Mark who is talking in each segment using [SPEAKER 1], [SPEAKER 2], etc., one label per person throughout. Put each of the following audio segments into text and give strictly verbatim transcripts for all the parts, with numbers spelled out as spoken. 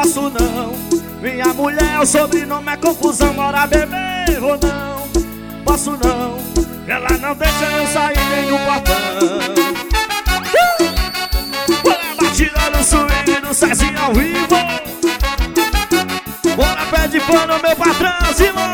[SPEAKER 1] posso não. Minha mulher, o sobrenome é confusão. Bora beber ou não? Posso não. Ela não deixa eu sair nem do portão. Bora batida no swing do Cezinho ao vivo. Bora pé de pano, meu patrão, Simão.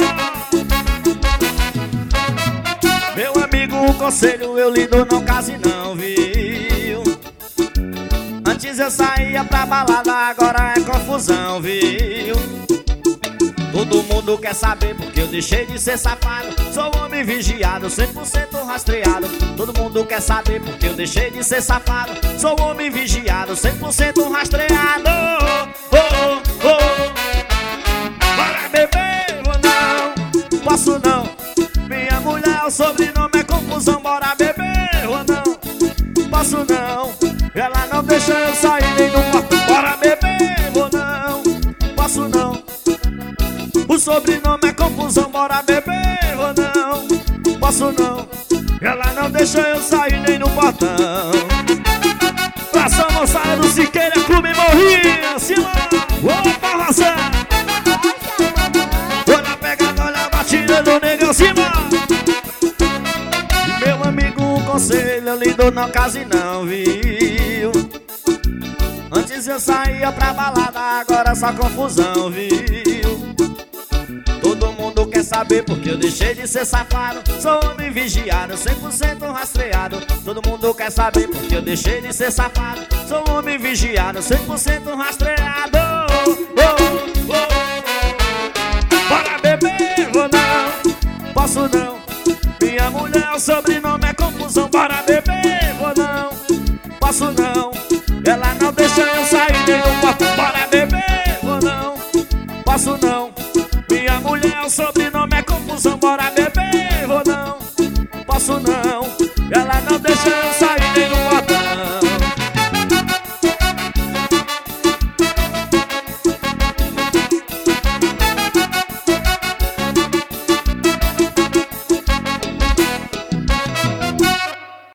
[SPEAKER 1] Meu amigo, o conselho eu lhe dou, não case não, viu? Antes eu saía pra balada, agora é confusão, viu? Todo mundo quer saber porque eu deixei de ser safado. Sou homem vigiado, cem por cento rastreado. Todo mundo quer saber porque eu deixei de ser safado. Sou homem vigiado, cem por cento rastreado. Oh, oh, oh. Bora beber ou não? Posso não. Minha mulher, o sobrenome é confusão. Bora beber ou não? Posso não. Ela não deixa eu sair nem do quarto. Bora beber ou não? Posso não. O sobrenome é confusão. Bora beber ou não? Posso não. Ela não deixa eu sair nem no portão. Praça moçada do Siqueira, Clube Morrinha, Simão. Opa, Rosa. Olha a pegada, olha a batida do negão, Simão. Meu amigo, o conselho eu lhe dou, não case não, viu? Antes eu saía pra balada, agora só confusão, viu? Todo mundo quer saber porque eu deixei de ser safado. Sou homem vigiado, cem por cento rastreado. Todo mundo quer saber porque eu deixei de ser safado. Sou homem vigiado, cem por cento rastreado. Oh, oh, oh. Bora beber ou não? Posso não. Minha mulher, o sobrenome é confusão. Bora beber ou não? Posso não. Ela não deixa eu sair nem do quarto. Bora beber ou não? Posso não. Minha mulher, o sobrenome é confusão. Bora beber ou não? Posso não. Ela não deixa eu sair.